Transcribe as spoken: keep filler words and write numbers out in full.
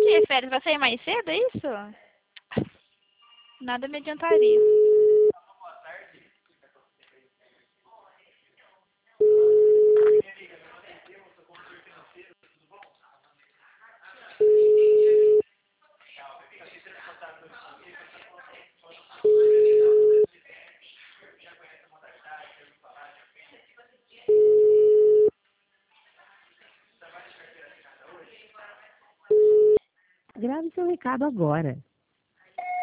minha férias, vai sair mais cedo, é isso? Nada me adiantaria. Grave seu recado agora.